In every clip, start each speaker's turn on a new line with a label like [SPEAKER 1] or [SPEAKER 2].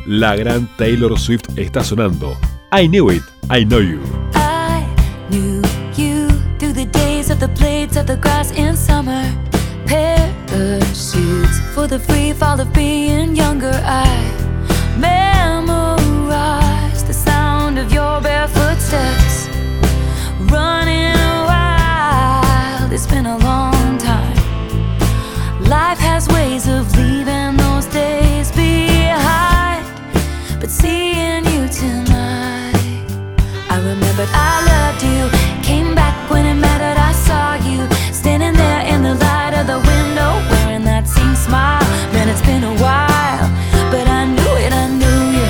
[SPEAKER 1] La gran Taylor Swift está sonando. I Knew It, I Know You.
[SPEAKER 2] I knew you through the days of the blades of the grass in summer. Parachutes for the free fall of being younger. I memorized the sound of your bare footsteps. Running wild, it's been a long time. Life has ways of leaving those days behind. But seeing you tonight, I remembered I loved you. Came back when it mattered, I saw you standing there in the light of the window, wearing that same smile. Man, it's been a while, but I knew it, I knew you.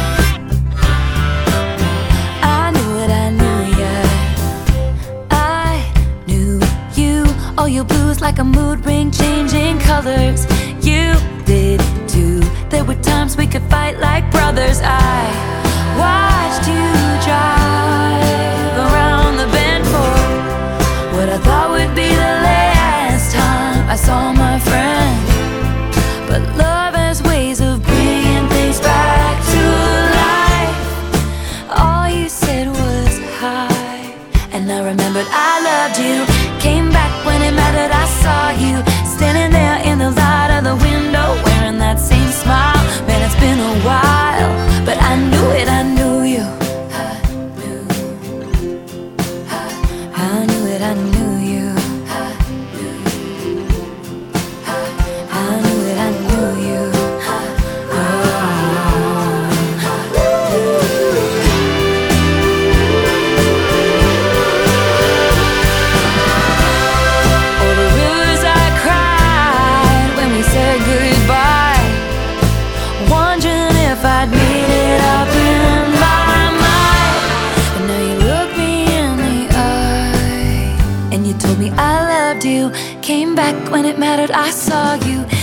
[SPEAKER 2] I knew it, I knew you. I knew you. All your blues like a mood ring, changing colors. You did too. There were times we could fight like brothers. I watched you drive around the bend for what I thought would be the last time I saw my friend. But love has ways of bringing things back to life. All you said was hi, and I remembered I loved you. Came back when it mattered, I saw you standing there in the light of the window, wearing that same smile. Man, it's been a while, but I knew it, I knew you. I knew it, I knew you. I knew it, I knew you. Oh, the rivers I cried when we said goodbye, wondering if I'd made it up in my mind. But now you look me in the eye, and you told me I loved you. Came back when it mattered, I saw you